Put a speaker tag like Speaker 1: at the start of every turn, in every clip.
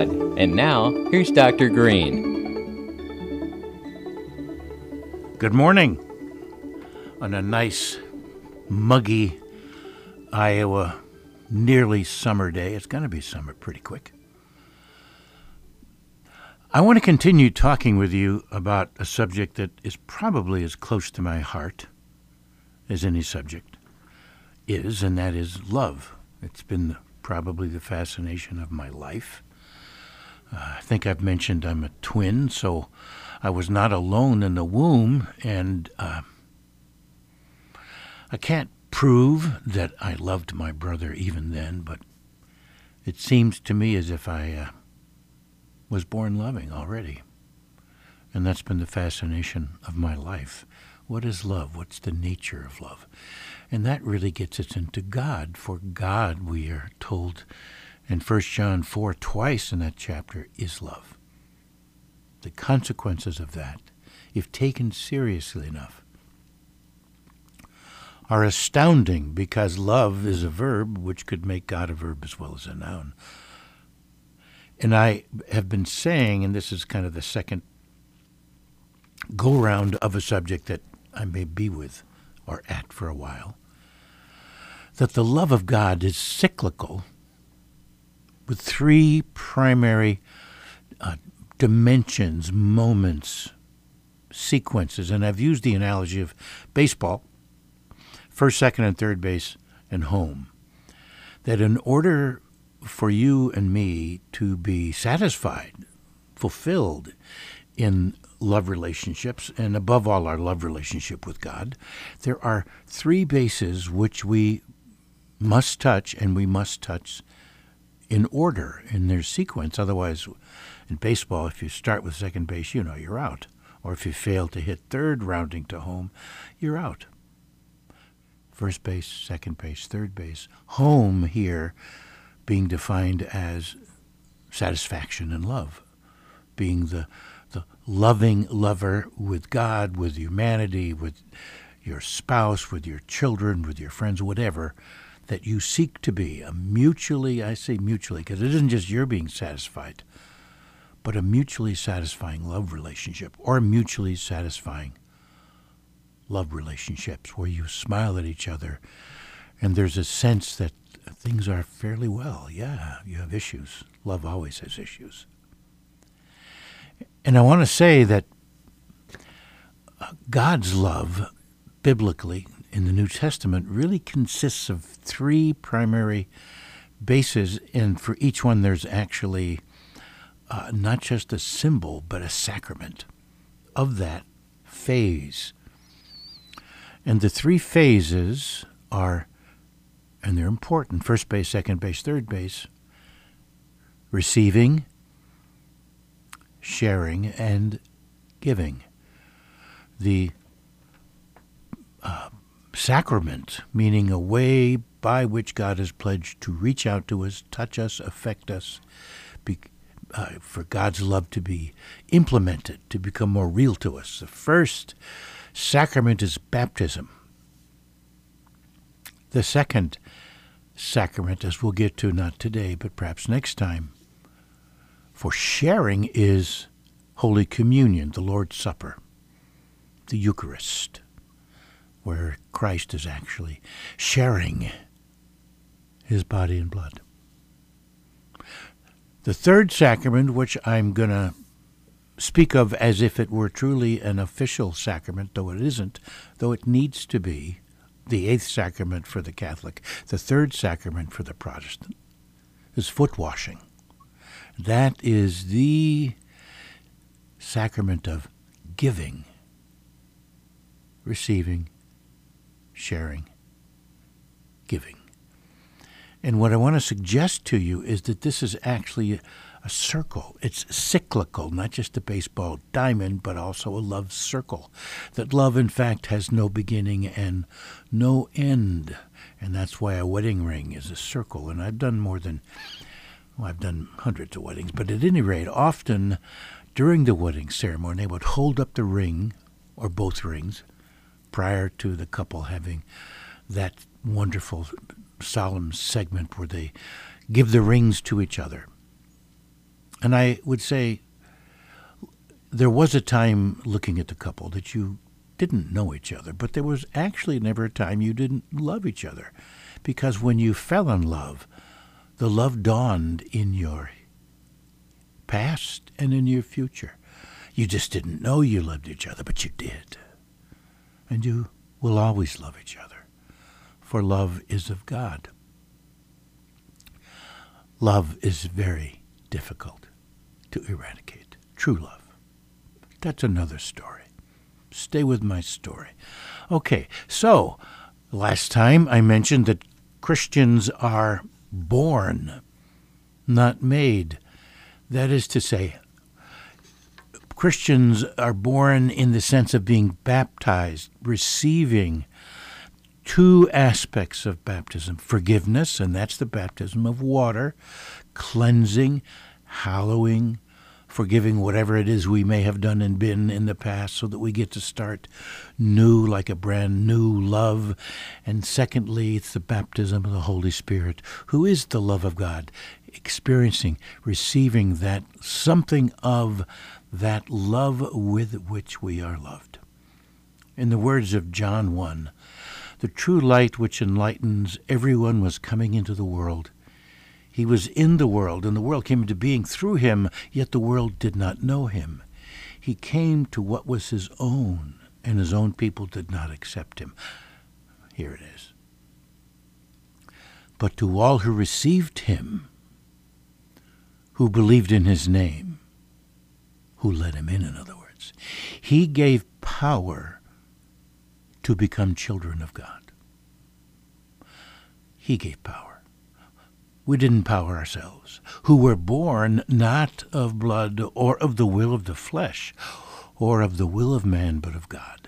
Speaker 1: God. And now, here's Dr. Green.
Speaker 2: Good morning on a nice, muggy Iowa, nearly summer day. It's going to be summer pretty quick. I want to continue talking with you about a subject that is probably as close to my heart as any subject is, and that is love. It's been probably the fascination of my life. I think I've mentioned I'm a twin, so I was not alone in the womb, and I can't prove that I loved my brother even then, but it seems to me as if I was born loving already. And that's been the fascination of my life. What is love? What's the nature of love? And that really gets us into God. For God, we are told in 1 John 4, twice in that chapter, is love. The consequences of that, if taken seriously enough, are astounding, because love is a verb which could make God a verb as well as a noun. And I have been saying, and this is kind of the second go-round of a subject that I may be with or at for a while, that the love of God is cyclical with three primary dimensions, moments, sequences. And I've used the analogy of baseball, first, second, and third base, and home. That in order for you and me to be satisfied, fulfilled in love relationships, and above all our love relationship with God, there are three bases which we must touch, and we must touch in order, in their sequence. Otherwise, in baseball, if you start with second base, you're out. Or if you fail to hit third, rounding to home, you're out. First base, second base, third base. Home here being defined as satisfaction and love, being the loving lover with God, with humanity, with your spouse, with your children, with your friends, whatever, that you seek to be a mutually, I say mutually, because it isn't just you're being satisfied, but a mutually satisfying love relationship, or mutually satisfying love relationships where you smile at each other and there's a sense that things are fairly well. Yeah, you have issues. Love always has issues. And I want to say that God's love, biblically, in the New Testament, really consists of three primary bases, and for each one there's actually not just a symbol, but a sacrament of that phase. And the three phases are, and they're important, first base, second base, third base, receiving, sharing, and giving. The sacrament, meaning a way by which God has pledged to reach out to us, touch us, affect us, for God's love to be implemented, to become more real to us. The first sacrament is baptism. The second sacrament, as we'll get to not today, but perhaps next time, for sharing, is Holy Communion, the Lord's Supper, the Eucharist, where Christ is actually sharing his body and blood. The third sacrament, which I'm going to speak of as if it were truly an official sacrament, though it isn't, though it needs to be, the eighth sacrament for the Catholic, the third sacrament for the Protestant, is foot washing. That is the sacrament of giving, receiving, sharing, giving. And what I want to suggest to you is that this is actually a circle. It's cyclical, not just a baseball diamond, but also a love circle. That love, in fact, has no beginning and no end. And that's why a wedding ring is a circle. And I've done I've done hundreds of weddings, but at any rate, often during the wedding ceremony, they would hold up the ring, or both rings, prior to the couple having that wonderful solemn segment where they give the rings to each other. And I would say there was a time looking at the couple that you didn't know each other, but there was actually never a time you didn't love each other. Because when you fell in love, the love dawned in your past and in your future. You just didn't know you loved each other, but you did. And you will always love each other, for love is of God. Love is very difficult to eradicate. True love. That's another story. Stay with my story. Okay, so last time I mentioned that Christians are born, not made. That is to say, Christians are born in the sense of being baptized, receiving two aspects of baptism: forgiveness, and that's the baptism of water, cleansing, hallowing, forgiving whatever it is we may have done and been in the past so that we get to start new, like a brand new love. And secondly, it's the baptism of the Holy Spirit, who is the love of God, experiencing, receiving that something of that love with which we are loved. In the words of John 1, the true light which enlightens everyone was coming into the world. He was in the world, and the world came into being through him, yet the world did not know him. He came to what was his own, and his own people did not accept him. Here it is. But to all who received him, who believed in his name, who let him in other words, he gave power to become children of God. He gave power. We didn't power ourselves, who were born not of blood or of the will of the flesh or of the will of man, but of God.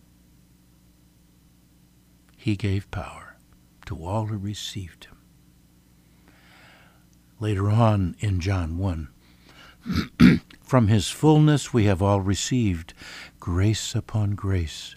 Speaker 2: He gave power to all who received him. Later on in John 1, from his fullness we have all received grace upon grace.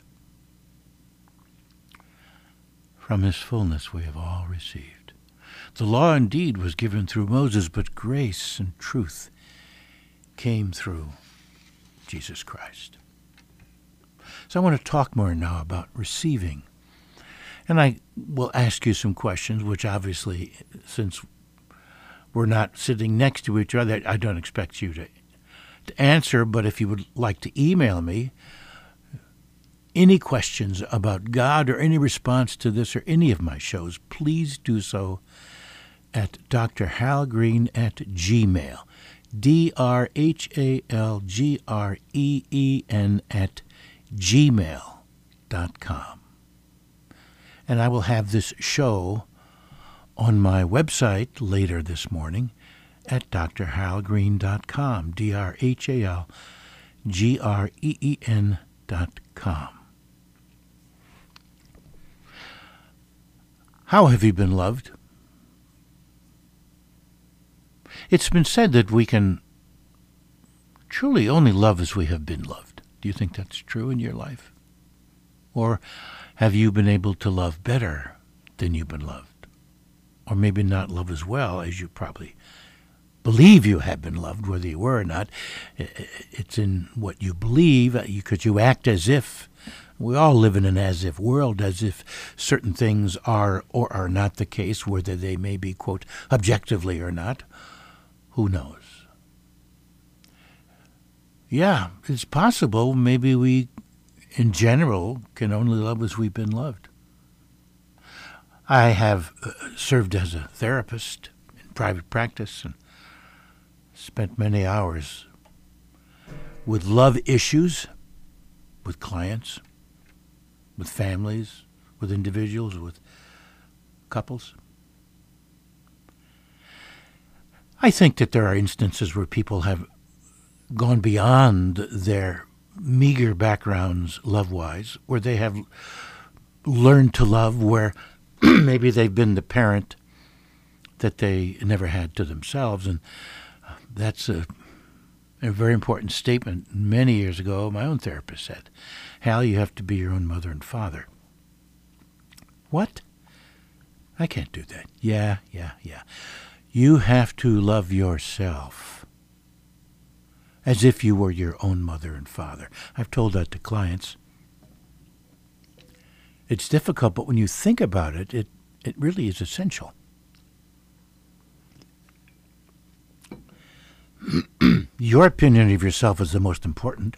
Speaker 2: From his fullness we have all received. The law indeed was given through Moses, but grace and truth came through Jesus Christ. So I want to talk more now about receiving. And I will ask you some questions, which obviously, since we're not sitting next to each other, I don't expect you to answer, but if you would like to email me any questions about God or any response to this or any of my shows, please do so at drhalgreen@gmail. drhalgreen@gmail.com. And I will have this show on my website later this morning at drhalgreen.com, drhalgreen.com. How have you been loved? It's been said that we can truly only love as we have been loved. Do you think that's true in your life? Or have you been able to love better than you've been loved? Or maybe not love as well as you probably believe you have been loved, whether you were or not. It's in what you believe, because you act as if. We all live in an as-if world, as if certain things are or are not the case, whether they may be, quote, objectively or not. Who knows? Yeah, it's possible. Maybe we, in general, can only love as we've been loved. I have served as a therapist in private practice and spent many hours with love issues, with clients, with families, with individuals, with couples. I think that there are instances where people have gone beyond their meager backgrounds love-wise, where they have learned to love, where maybe they've been the parent that they never had to themselves. And that's a very important statement. Many years ago, my own therapist said, Hal, you have to be your own mother and father. What? I can't do that. Yeah. You have to love yourself. as if you were your own mother and father. I've told that to clients. It's difficult, but when you think about it, it really is essential. Your opinion of yourself is the most important.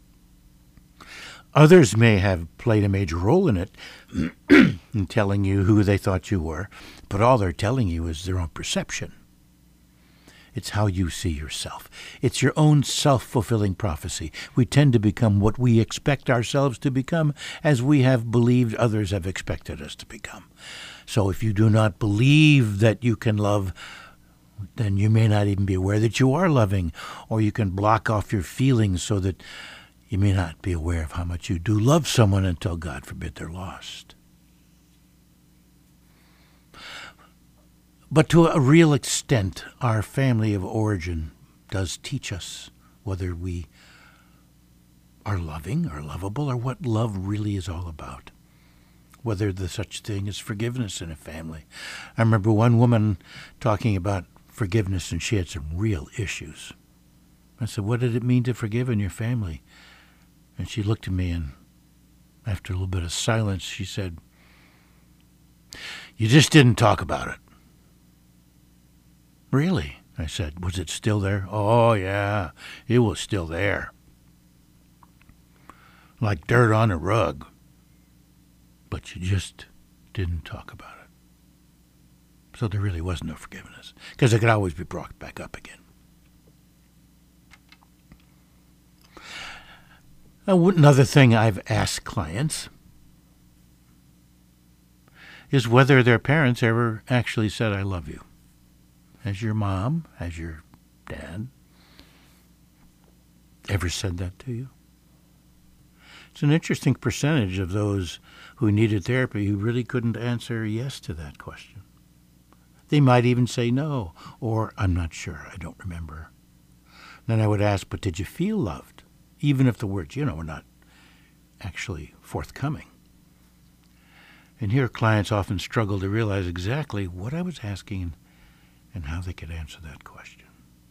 Speaker 2: Others may have played a major role in it, in telling you who they thought you were, but all they're telling you is their own perception. It's how you see yourself. It's your own self-fulfilling prophecy. We tend to become what we expect ourselves to become, as we have believed others have expected us to become. So if you do not believe that you can love, then you may not even be aware that you are loving, or you can block off your feelings so that you may not be aware of how much you do love someone until, God forbid, they're lost. But to a real extent, our family of origin does teach us whether we are loving or lovable, or what love really is all about. Whether there's such thing as forgiveness in a family. I remember one woman talking about forgiveness, and she had some real issues. I said, "What did it mean to forgive in your family?" And she looked at me, and after a little bit of silence, she said, "You just didn't talk about it." "Really?" I said. "Was it still there?" "Oh, yeah, it was still there. Like dirt on a rug. But you just didn't talk about it." So there really was no forgiveness, because it could always be brought back up again. Another thing I've asked clients is whether their parents ever actually said, "I love you." Has your mom, has your dad ever said that to you? It's an interesting percentage of those who needed therapy who really couldn't answer yes to that question. They might even say no, or "I'm not sure, I don't remember." Then I would ask, "But did you feel loved?" Even if the words, were not actually forthcoming. And here clients often struggle to realize exactly what I was asking and how they could answer that question.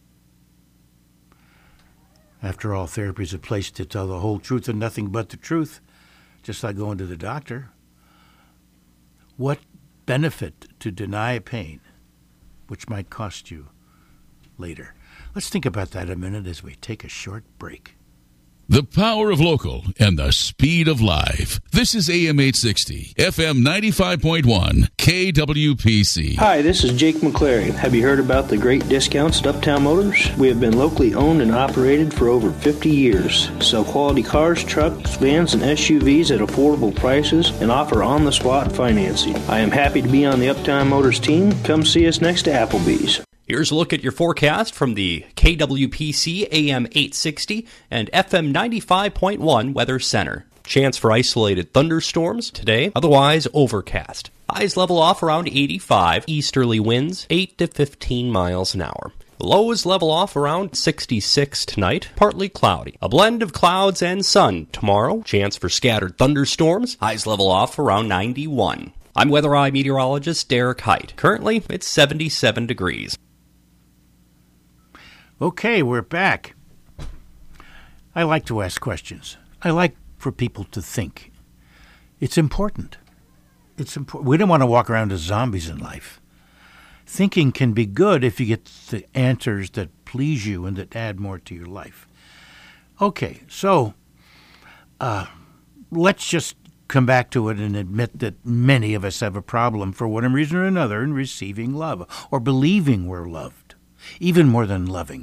Speaker 2: After all, therapy is a place to tell the whole truth and nothing but the truth, just like going to the doctor. What benefit to deny pain, which might cost you later? Let's think about that a minute as we take a short break.
Speaker 3: The power of local and the speed of live. This is AM 860, FM 95.1, KWPC.
Speaker 4: Hi, this is Jake McClary. Have you heard about the great discounts at Uptown Motors? We have been locally owned and operated for over 50 years. Sell quality cars, trucks, vans, and SUVs at affordable prices and offer on-the-spot financing. I am happy to be on the Uptown Motors team. Come see us next to Applebee's.
Speaker 5: Here's a look at your forecast from the KWPC AM 860 and FM 95.1 Weather Center. Chance for isolated thunderstorms today, otherwise overcast. Highs level off around 85, easterly winds 8 to 15 miles an hour. Lows level off around 66 tonight, partly cloudy. A blend of clouds and sun tomorrow. Chance for scattered thunderstorms. Highs level off around 91. I'm Weather Eye meteorologist Derek Height. Currently, it's 77 degrees.
Speaker 2: Okay, we're back. I like to ask questions. I like for people to think. It's important. We don't want to walk around as zombies in life. Thinking can be good if you get the answers that please you and that add more to your life. Okay, so let's just come back to it and admit that many of us have a problem for one reason or another in receiving love or believing we're loved, even more than loving.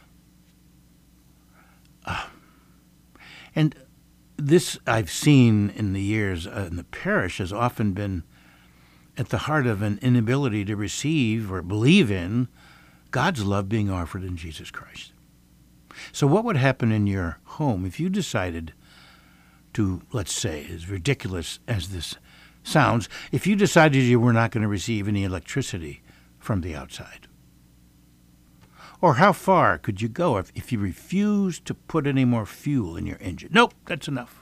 Speaker 2: And this I've seen in the years in the parish has often been at the heart of an inability to receive or believe in God's love being offered in Jesus Christ. So what would happen in your home if you decided to, let's say, as ridiculous as this sounds, if you decided you were not going to receive any electricity from the outside? Or how far could you go if you refused to put any more fuel in your engine? Nope, that's enough.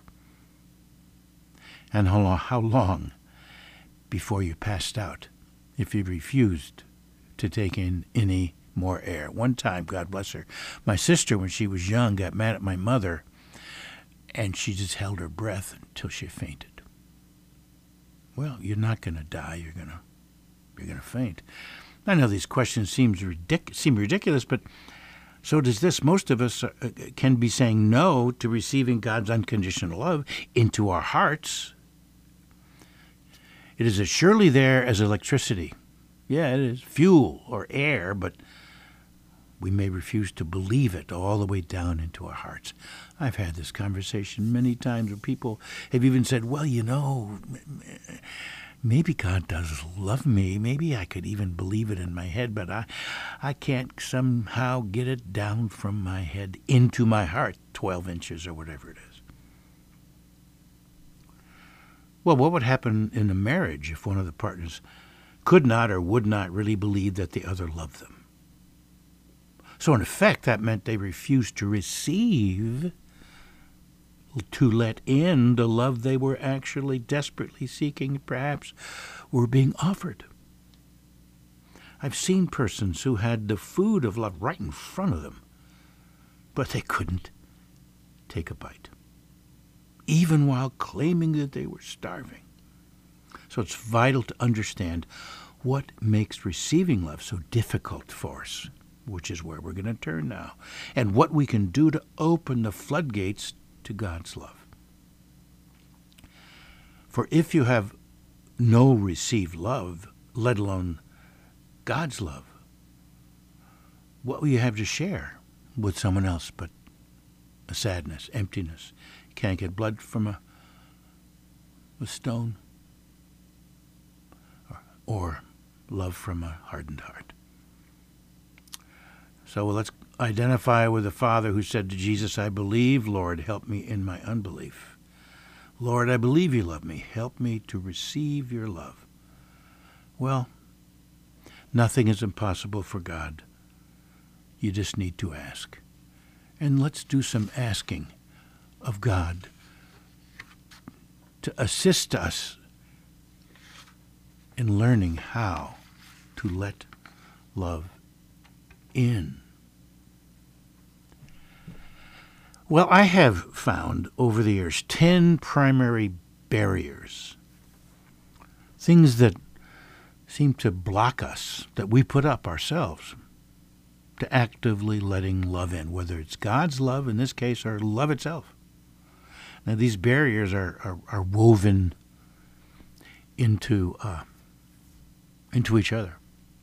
Speaker 2: And how long before you passed out if you refused to take in any more air. One time, God bless her, my sister, when she was young, got mad at my mother, and she just held her breath until she fainted. Well, you're not going to die. You're going to faint. I know these questions seem ridiculous, but so does this. Most of us can be saying no to receiving God's unconditional love into our hearts. It is as surely there as electricity. Yeah, it is fuel or air, but we may refuse to believe it all the way down into our hearts. I've had this conversation many times where people have even said, well, maybe God does love me. Maybe I could even believe it in my head, but I can't somehow get it down from my head into my heart, 12 inches or whatever it is. Well, what would happen in a marriage if one of the partners could not or would not really believe that the other loved them? So in effect, that meant they refused to receive, to let in the love they were actually desperately seeking, perhaps were being offered. I've seen persons who had the food of love right in front of them, but they couldn't take a bite, even while claiming that they were starving. So it's vital to understand what makes receiving love so difficult for us, which is where we're going to turn now, and what we can do to open the floodgates to God's love. For if you have no received love, let alone God's love, what will you have to share with someone else but a sadness, emptiness? You can't get blood from a stone, or love from a hardened heart. So let's identify with the Father who said to Jesus, I believe, Lord, help me in my unbelief. Lord, I believe you love me. Help me to receive your love. Well, nothing is impossible for God. You just need to ask. And let's do some asking of God to assist us in learning how to let love in. Well, I have found over the years 10 primary barriers, things that seem to block us, that we put up ourselves, to actively letting love in, whether it's God's love, in this case, or love itself. Now, these barriers are woven into each other.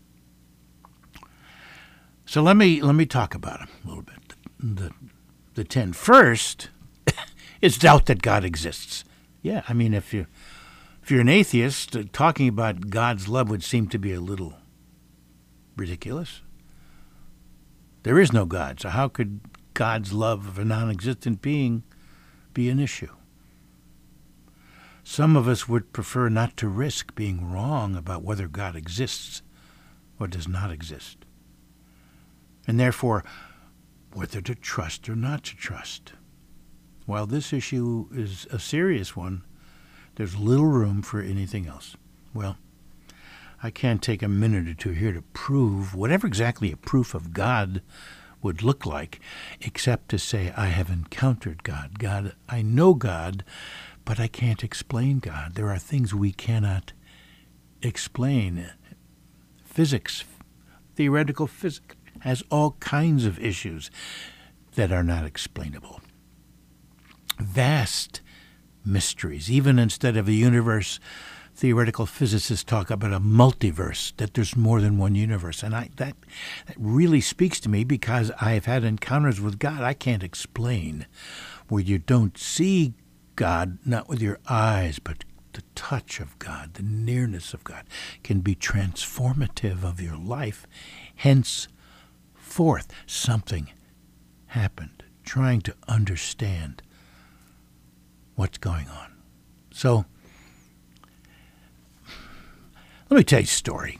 Speaker 2: So let me talk about them a little bit. The 10. First is doubt that God exists. Yeah, I mean, if you're an atheist, talking about God's love would seem to be a little ridiculous. There is no God, so how could God's love of a non-existent being be an issue? Some of us would prefer not to risk being wrong about whether God exists or does not exist, and therefore whether to trust or not to trust. While this issue is a serious one, there's little room for anything else. Well, I can't take a minute or two here to prove whatever exactly a proof of God would look like, except to say I have encountered God. God, I know God, but I can't explain God. There are things we cannot explain. Physics, theoretical physics, has all kinds of issues that are not explainable. Vast mysteries. Even instead of a universe, theoretical physicists talk about a multiverse, that there's more than one universe. And that really speaks to me because I've had encounters with God I can't explain, where you don't see God, not with your eyes, but the touch of God, the nearness of God can be transformative of your life. Henceforth, something happened, trying to understand what's going on. So, let me tell you a story.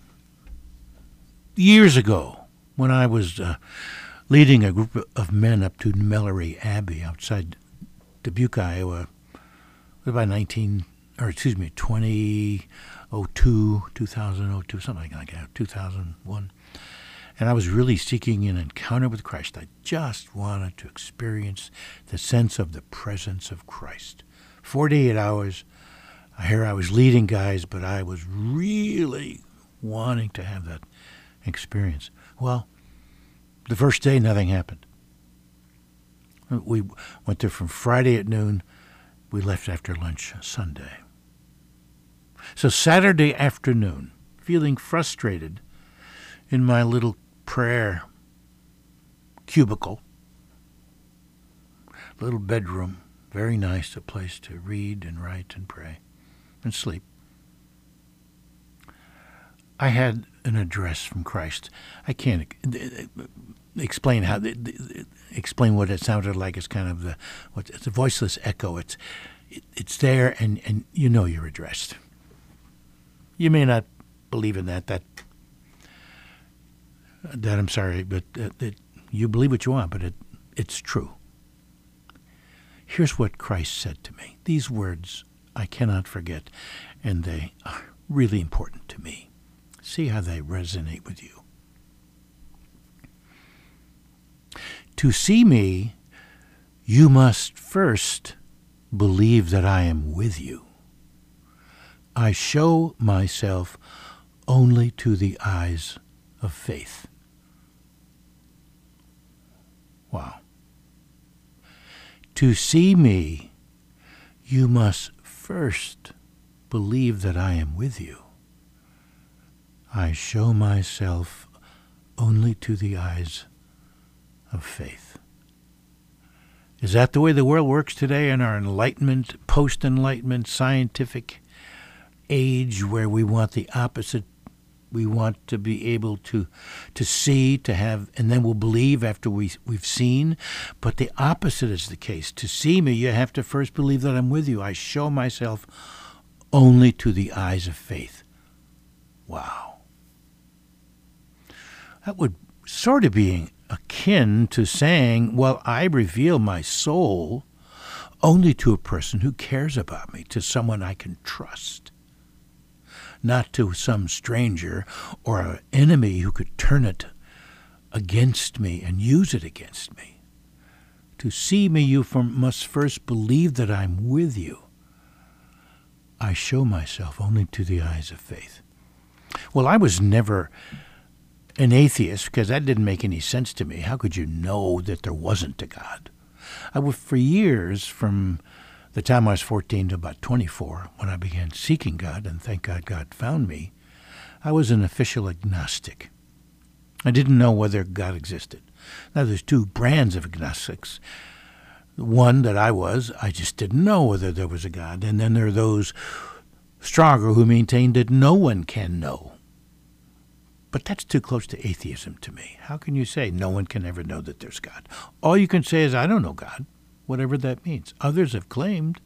Speaker 2: Years ago, when I was leading a group of men up to Melleray Abbey outside Dubuque, Iowa, about 2002, something like that, 2001. and I was really seeking an encounter with Christ. I just wanted to experience the sense of the presence of Christ. 48 hours, here I was leading guys, but I was really wanting to have that experience. Well, the first day, nothing happened. We went there from Friday at noon. We left after lunch Sunday. So Saturday afternoon, feeling frustrated in my little prayer cubicle, little bedroom, very nice, a place to read and write and pray and sleep. I had an address from Christ. I can't explain explain what it sounded like. It's kind of it's a voiceless echo. It's there, and you know you're addressed. You may not believe in that I'm sorry, but you believe what you want, but it's true. Here's what Christ said to me. These words I cannot forget, and they are really important to me. See how they resonate with you. To see me, you must first believe that I am with you. I show myself only to the eyes of faith. Wow. To see me, you must first believe that I am with you. I show myself only to the eyes of faith. Is that the way the world works today in our Enlightenment, post-Enlightenment, scientific age where we want the opposite? We want to be able to see, to have, and then we'll believe after we've seen. But the opposite is the case. To see me, you have to first believe that I'm with you. I show myself only to the eyes of faith. Wow. That would sort of be akin to saying, well, I reveal my soul only to a person who cares about me, to someone I can trust, not to some stranger or an enemy who could turn it against me and use it against me. To see me, you must first believe that I'm with you. I show myself only to the eyes of faith. Well, I was never an atheist because that didn't make any sense to me. How could you know that there wasn't a God? I was, for years, from the time I was 14 to about 24, when I began seeking God, and thank God God found me, I was an official agnostic. I didn't know whether God existed. Now, there's two brands of agnostics. One that I just didn't know whether there was a God. And then there are those stronger who maintain that no one can know. But that's too close to atheism to me. How can you say no one can ever know that there's God? All you can say is, I don't know God, whatever that means. Others have claimed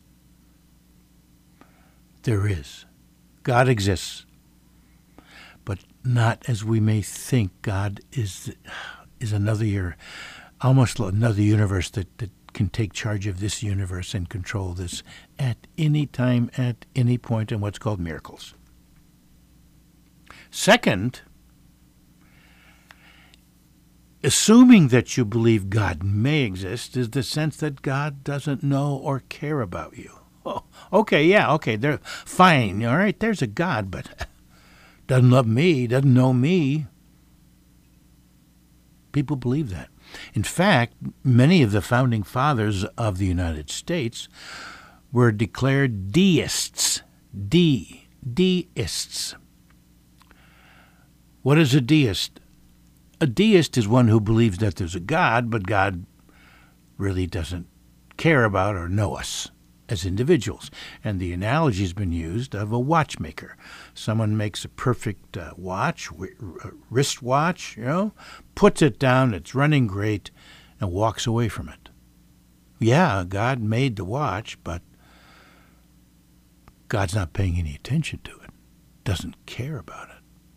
Speaker 2: there is. God exists, but not as we may think. God is another almost another universe that can take charge of this universe and control this at any time, at any point, in what's called miracles. Second, assuming that you believe God may exist is the sense that God doesn't know or care about you. Oh, okay, they're fine. All right, there's a God, but doesn't love me, doesn't know me. People believe that. In fact, many of the founding fathers of the United States were declared deists. Deists. What is a deist? A deist is one who believes that there's a God, but God really doesn't care about or know us as individuals. And the analogy has been used of a watchmaker. Someone makes a perfect watch, wristwatch, puts it down, it's running great, and walks away from it. Yeah, God made the watch, but God's not paying any attention to it, doesn't care about it.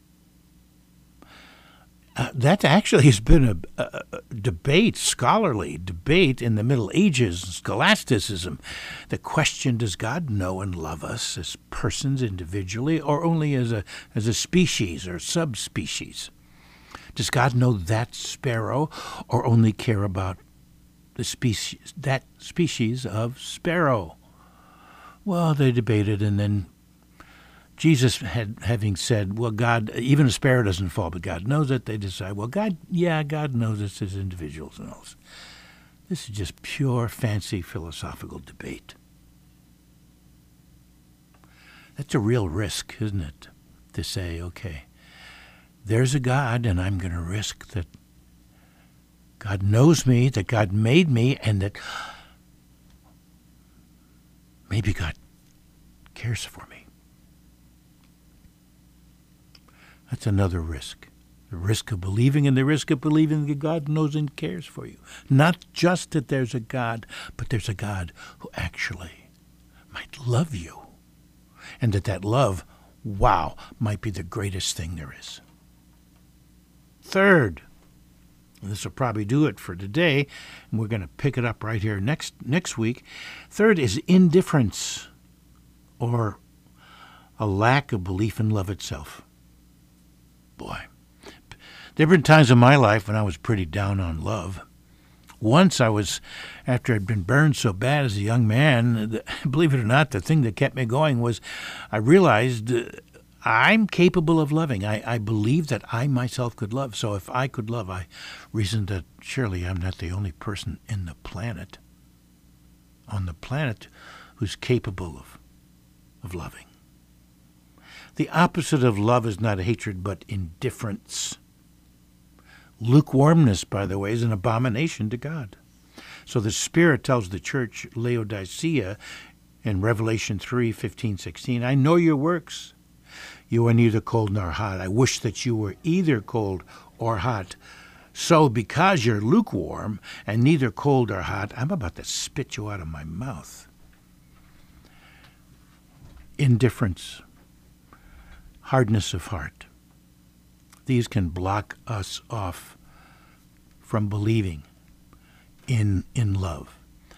Speaker 2: That actually has been a debate, scholarly debate in the Middle Ages, scholasticism. The question, does God know and love us as persons individually or only as a species or subspecies? Does God know that sparrow, or only care about that species of sparrow? Well, they debated, and then Jesus having said, well, God, even a sparrow doesn't fall, but God knows it. They decide, well, God knows us as individuals and all this. This is just pure, fancy, philosophical debate. That's a real risk, isn't it? To say, okay, there's a God, and I'm going to risk that God knows me, that God made me, and that maybe God cares for me. That's another risk. The risk of believing, and the risk of believing that God knows and cares for you. Not just that there's a God, but there's a God who actually might love you. And that love, wow, might be the greatest thing there is. Third, and this will probably do it for today, and we're going to pick it up right here next week. Third is indifference, or a lack of belief in love itself. Boy, there have been times in my life when I was pretty down on love. Once after I'd been burned so bad as a young man, believe it or not, the thing that kept me going was I realized I'm capable of loving. I believe that I myself could love. So if I could love, I reasoned that surely I'm not the only person on the planet who's capable of loving. The opposite of love is not hatred, but indifference. Lukewarmness, by the way, is an abomination to God. So the Spirit tells the church, Laodicea, in Revelation 3:15-16, I know your works. You are neither cold nor hot. I wish that you were either cold or hot. So because you're lukewarm and neither cold or hot, I'm about to spit you out of my mouth. Indifference, hardness of heart. These can block us off from believing in love.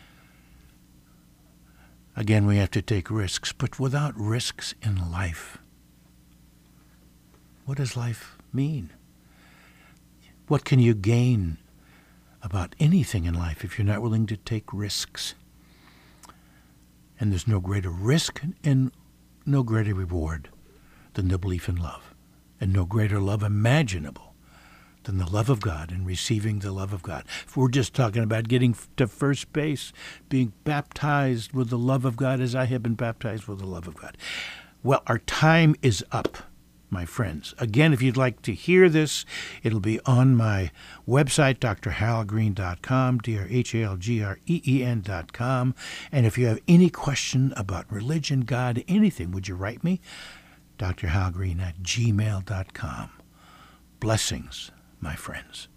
Speaker 2: Again, we have to take risks, but without risks in life, what does life mean? What can you gain about anything in life if you're not willing to take risks? And there's no greater risk and no greater reward than the belief in love, and no greater love imaginable than the love of God and receiving the love of God. If we're just talking about getting to first base, being baptized with the love of God as I have been baptized with the love of God. Well, our time is up, my friends. Again, if you'd like to hear this, it'll be on my website, drhalgreen.com, drhalgreen.com. And if you have any question about religion, God, anything, would you write me? drhalgreen@gmail.com. Blessings, my friends.